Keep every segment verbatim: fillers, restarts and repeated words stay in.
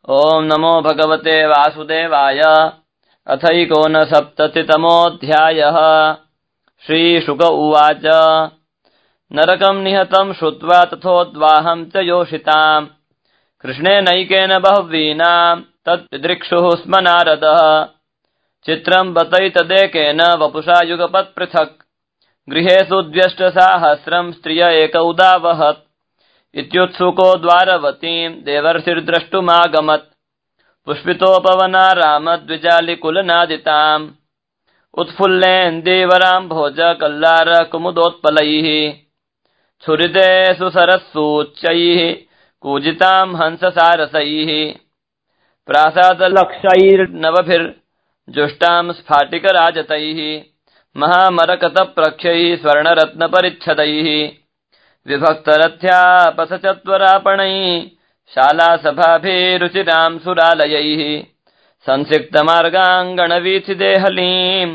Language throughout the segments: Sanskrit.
ओम नमो भगवते वासुदेवाय। अथैकोनसप्ततितमोऽध्यायः। श्रीशुक उवाच। नरकं निहतं श्रुत्वा तथोद्वाहं च योषिताम् कृष्णेनैकेन बहुवीनां तद्दिदृक्षुः स्म नारदः। चित्रं बतैतदेकेन वपुषा युगपत् पृथक् गृहेषु द्व्यष्टसाहस्रं स्त्रिय एक उदावहत्। इत्युत्सुको द्वारवतीं देवर्षिर्द्रष्टुमागमत्। पुष्पितोपवनारामद्विजालिकुलनादिताम् उत्फुल्लेन्दीवराम्भोज कल्लार कुमुदोत्पलैः छुरिते सुसरस्सूच्यैः कूजितां हंससारसैः प्रासादलक्षैर्नवभिर्जुष्टां स्फाटिकराजतैः महामरकतप्रख्यैः स्वर्णरत्नपरिच्छदैः विभक्तरथ्यापथचत्वरापणैः शालासभाभिरुचिरां सुरालयैः संसिक्तमार्गाङ्गणवीथिदेहलीं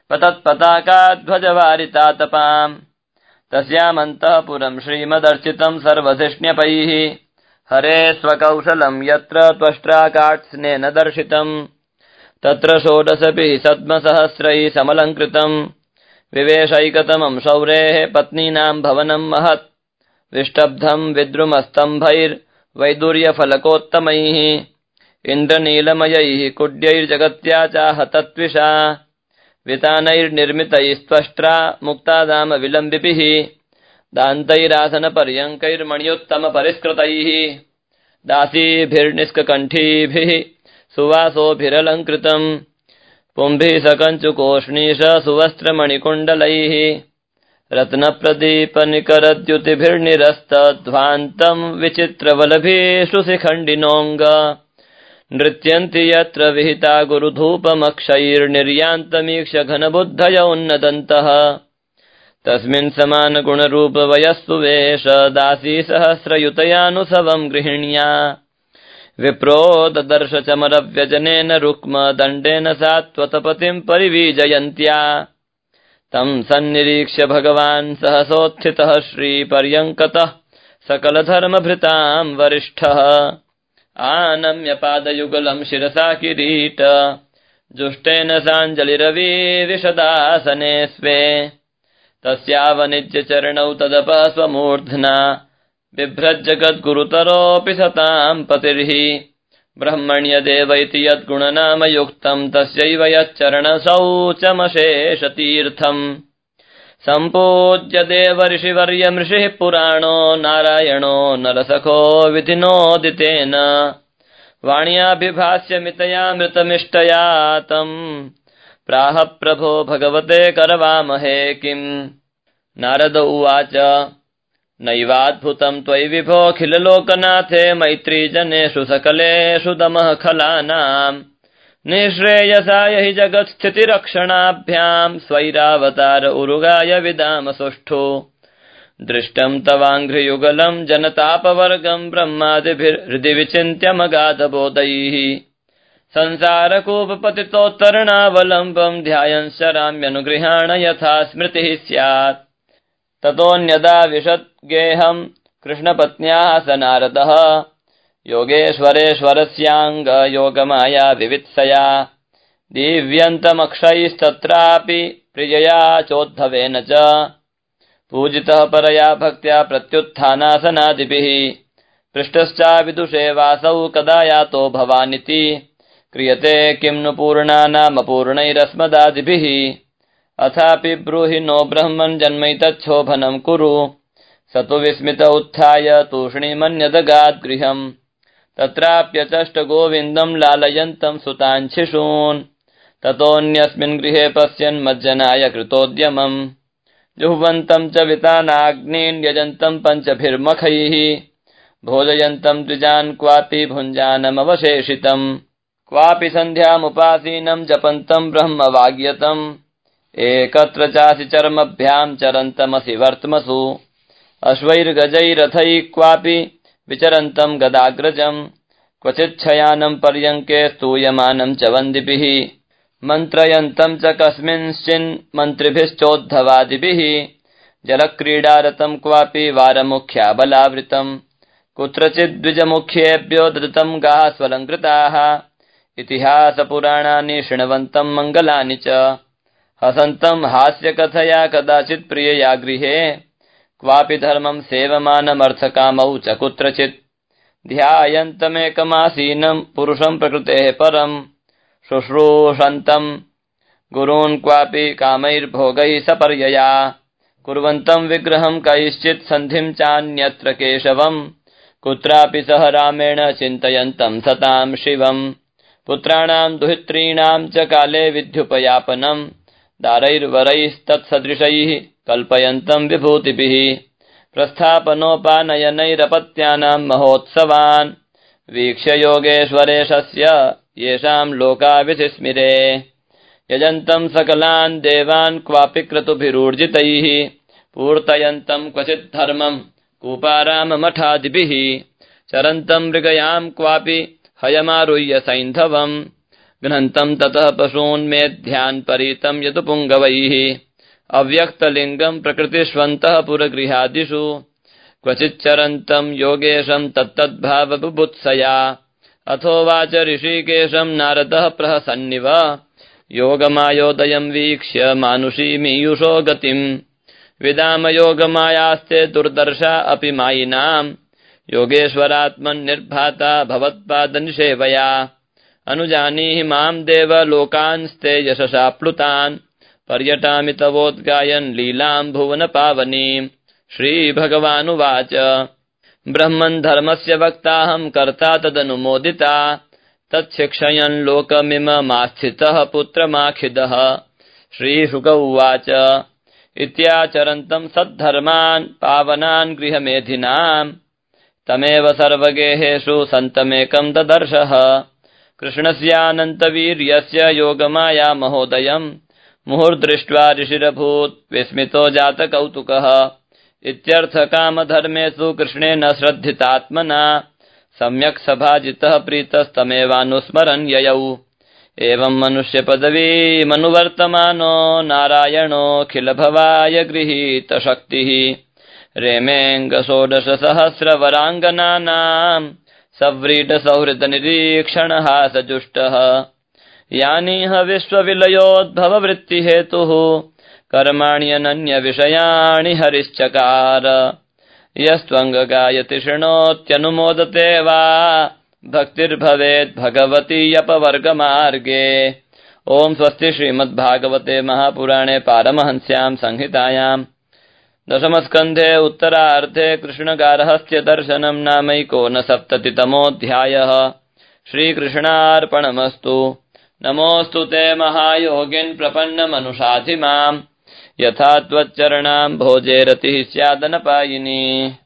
पतत्पताकाध्वजवारितातपाम् तस्यामन्तःपुरं श्रीमदर्चितं सर्वधिष्ण्यपैः हरे स्वकौशलं यत्र त्वष्ट्राकाट्स्नेन दर्शितम् तत्र षोडशभिः सद्मसहस्रैः समलङ्कृतम् विवेशैकतमं शौरेः पत्नीनां भवनं महत् विष्टब्धं विद्रुमस्तम्भैर्वैदूर्यफलकोत्तमैः इन्द्रनीलमयैः कुड्यैर्जगत्या चाहतत्विषा वितानैर्निर्मितैस्त्वष्ट्रा मुक्तादामविलम्बिभिः दान्तैरासनपर्यङ्कैर्मण्युत्तमपरिष्कृतैः दासीभिर्निष्ककण्ठीभिः सुवासोभिरलङ्कृतम् पुंभिः सकञ्चुकोष्णीश सुवस्त्रमणिकुण्डलैः रत्नप्रदीपनिकरद्युतिभिर्निरस्तध्वान्तम् विचित्रवलभेषु शिखण्डिनोऽङ्ग नृत्यन्ति यत्र विहिता गुरुधूपमक्षैर्निर्यान्तमीक्ष्य घनबुद्धय उन्नदन्तः तस्मिन् समानगुणरूपवयस्सु वेश दासी सहस्रयुतयानुसवम् गृहिण्या विप्रो ददर्श चमरव्यजनेन रुक्म दण्डेन सात्वतपतिम् परिवीजयन्त्या तं सन्निरीक्ष्य भगवान् सहसोत्थितः श्रीपर्यङ्कतः सकलधर्मभृतां वरिष्ठः आनम्य पादयुगलं शिरसा किरीट जुष्टेन साञ्जलिरवीविशदासने स्वे तस्यावनिज्य चरणौ तदपः स्वमूर्ध्ना बिभ्रज्जगद्गुरुतरोऽपि सतां पतिर्हि ब्रह्मण्यदेवैति यद्गुणनामयुक्तं तस्यैव यच्चरणशौचमशेषतीर्थम् सम्पूज्य देवर्षिवर्यमृषिः पुराणो नारायणो नरसखो विधिनोदितेन वाण्याभिभाष्यमितयामृतमिष्टया तम् प्राह प्रभो भगवते करवामहे किम्। नारद उवाच। नैवाद्भुतं त्वयि विभोऽखिललोकनाथे मैत्रीजनेषु सकलेषु दमः खलानाम् निःश्रेयसाय हि जगत्स्थितिरक्षणाभ्याम् स्वैरावतार उरुगाय विदाम सुष्ठु दृष्टं तवाङ्घ्रियुगलं जनतापवर्गं ब्रह्मादिभिर्हृदि विचिन्त्यमगाधबोधैः संसारकूपपतितोत्तरणावलम्बं ध्यायन् शराम्यनुगृहाण यथा स्मृतिः स्यात् ततोऽन्यदा विशद्गेहं कृष्णपत्न्याः स नारदः योगेश्वरेश्वरस्याङ्ग योगमाया विवित्सया दिव्यन्तमक्षैस्तत्रापि प्रियया चोद्धवेन च पूजितः परया भक्त्या प्रत्युत्थानासनादिभिः पृष्टश्चाविदुषे वासौ कदा यातो भवानिति क्रियते किं नु पूर्णानामपूर्णैरस्मदादिभिः अथापि ब्रूहि नो ब्रह्मन् जन्मैतच्छोभनं कुरु स तु विस्मित उत्थाय तूष्णीमन्यदगाद्गृहम् तत्राप्यचष्ट गोविन्दं लालयन्तं सुतान् शिशून् ततोऽन्यस्मिन् गृहे पश्यन् मज्जनाय कृतोद्यमम् जुह्वन्तं च वितानाग्नीन् यजन्तं पञ्चभिर्मखैः भोजयन्तं द्विजान् क्वापि भुञ्जानमवशेषितम् क्वापि सन्ध्यामुपासीनं जपन्तं ब्रह्मवाग्यतम् एकत्र चासि चर्मभ्यां चरन्तमसि वर्त्मसु अश्वैर्गजैरथैः क्वापि विचरन्तं गदाग्रजम् क्वचिच्छयानं पर्यङ्के स्तूयमानं च वन्दिभिः मन्त्रयन्तं च कस्मिंश्चिन् मन्त्रिभिश्चोद्धवादिभिः जलक्रीडारतं क्वापि वारमुख्याबलावृतम् कुत्रचिद्विजमुख्येभ्यो ददतं गाः स्वलङ्कृताः इतिहासपुराणानि शृण्वन्तं मङ्गलानि च हसन्तं हास्यकथया कदाचित् प्रियया गृहे क्वापि धर्मं सेवमानमर्थकामौ च कुत्रचित् ध्यायन्तमेकमासीनं पुरुषं प्रकृतेः परं शुश्रूषन्तं गुरून् क्वापि कामैर्भोगैः सपर्यया कुर्वन्तं विग्रहं कैश्चित् सन्धिं चान्यत्र केशवम् कुत्रापि सह रामेण चिन्तयन्तं सतां शिवम् पुत्राणां दुहित्रीणां च काले विद्युपयापनं दारैर्वरैस्तत्सदृशैः कल्पयन्तं विभूतिभिः प्रस्थापनोपानयनैरपत्यानां महोत्सवान् वीक्ष्य योगेश्वरेशस्य येषां लोका विधिस्मिरे यजन्तं सकलान् देवान् क्वापि क्रतुभिरूर्जितैः पूर्तयन्तं क्वचित् धर्मं कूपाराममठादिभिः चरन्तं मृगयां क्वापि हयमारुह्य सैन्धवम् घ्नन्तं ततः पशून् मेध्यान् परीतं यदुपुङ्गवैः अव्यक्तलिङ्गं प्रकृतिष्वन्तः पुरगृहादिषु क्वचिच्चरन्तं योगेशं तत्तद्भावबुभुत्सया अथोवाच ऋषिकेशं नारदः प्रहसन्निव योगमायोदयं वीक्ष्य मानुषीमीयुषो गतिम् विदाम योगमायास्ते दुर्दर्शा अपि मायिनाम् योगेश्वरात्मन्निर्भाता भवत्पादनिषेवया अनुजानीहि मां देव लोकांस्ते यशसा प्लुतान् पर्यटामि तवोद्गायन् लीलां भुवन पावनीम् श्रीभगवानुवाच ब्रह्मन् धर्मस्य वक्ताहं कर्ता तदनुमोदिता तच्छिक्षयन् लोकमिममास्थितः पुत्रमाखिदः श्रीशुक उवाच इत्याचरन्तं सद्धर्मान् पावनान् गृहमेधिनाम् तमेव सर्वगेहेषु सन्तमेकं ददर्शः कृष्णस्यानन्तवीर्यस्य योगमाया महोदयम् मुहुर्दृष्ट्वा ऋषिरभूत् विस्मितो जातकौतुकः इत्यर्थकामधर्मेषु कृष्णेन श्रद्धितात्मना सम्यक् सभाजितः प्रीतस्तमेवानुस्मरन् ययौ एवं मनुष्यपदवीमनुवर्तमानो नारायणोऽखिलभवाय गृहीतशक्तिः रेमेऽङ्गषोडशसहस्रवराङ्गनानां सव्रीडसौहृदनिरीक्षणः सजुष्टः यानिह विश्वविलयोद्भववृत्तिहेतुः कर्माण्यनन्यविषयाणि हरिश्चकार यस्त्वङ्गगायति शृणोत्यनुमोदते वा भक्तिर्भवेत् भगवती अपवर्गमार्गे ओम स्वस्ति श्रीमद्भागवते महापुराणे पारमहंस्यां संहितायां दशमस्कन्धे उत्तरार्धे कृष्णगार्हस्थ्य दर्शनं नामैकोनसप्ततितमोऽध्यायः श्रीकृष्णार्पणमस्तु। नमोऽस्तु ते महायोगिन् प्रपन्नमनुषाधि माम् यथा त्वच्चरणां भोजे रतिः स्यादनपायिनी।